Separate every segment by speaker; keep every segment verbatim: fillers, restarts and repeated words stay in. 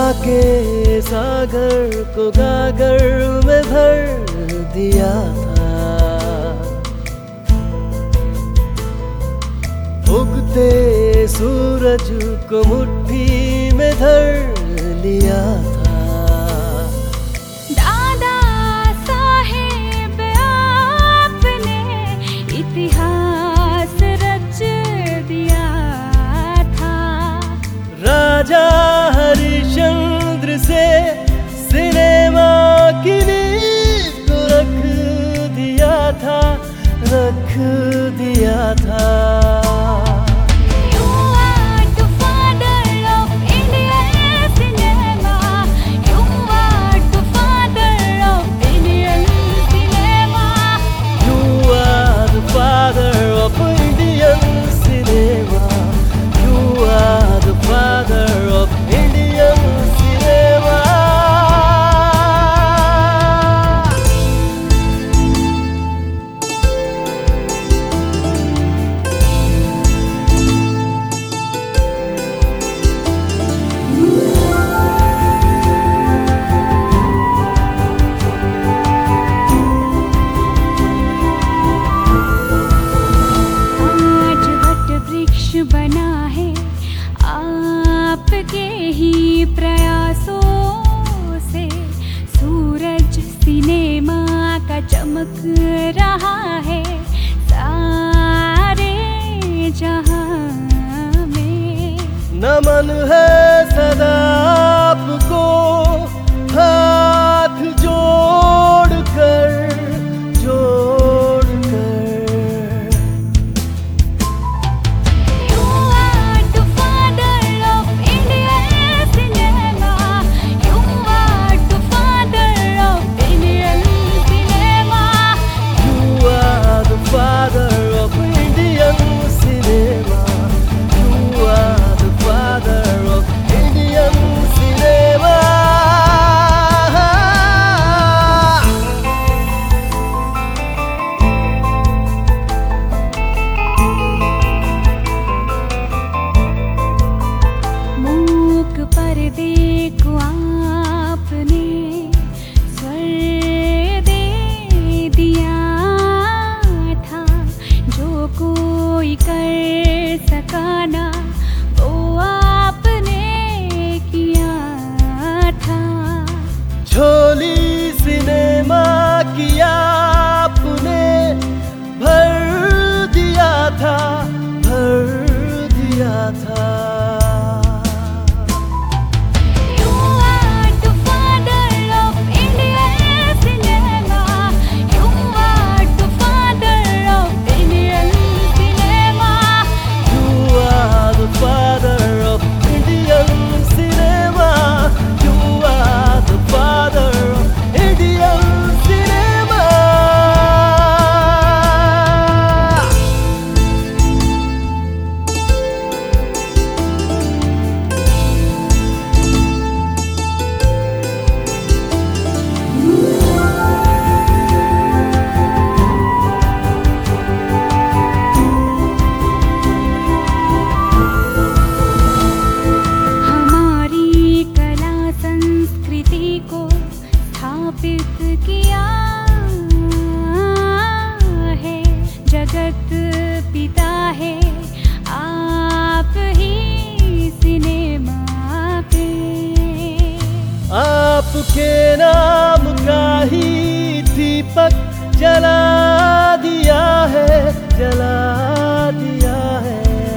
Speaker 1: के सागर को गागर में भर दिया था। उगते सूरज को मुट्ठी में धर लिया था।
Speaker 2: दादा साहेब आपने इतिहास रच दिया था।
Speaker 1: राजा हरिश्चंद्र से सिनेमा की नींव को रख दिया था, रख दिया था।
Speaker 2: बना है आपके ही प्रयासों से। सूरज सिनेमा का चमक रहा है सारे जहां में।
Speaker 1: नमन है सदा आपको हाथ जोड़ कर, जोड़ कर। पर्दे को आपने स्वर दे दिया था। जो कोई कर सका ना वो आपने किया था। झोली सिनेमा की आपने भर दिया था, भर दिया था।
Speaker 2: किया है जगत पिता है आप ही सिनेमा पे।
Speaker 1: आपके नाम का ही दीपक जला दिया है, जला दिया है।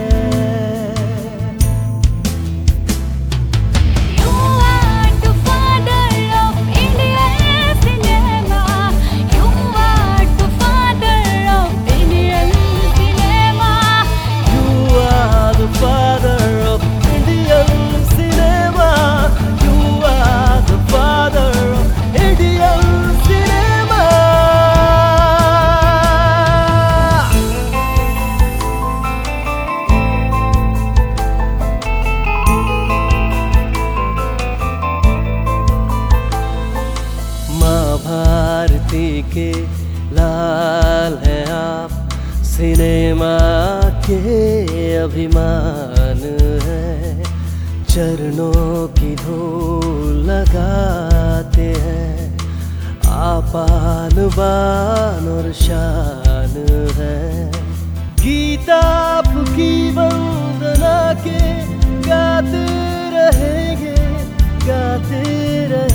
Speaker 1: भारती के लाल हैं आप, सिनेमा के अभिमान हैं। चरणों की धूल लगाते हैं, आपान बान और शान है। गीत आपकी वंदना के गाते रहेंगे, गाते रहेंगे।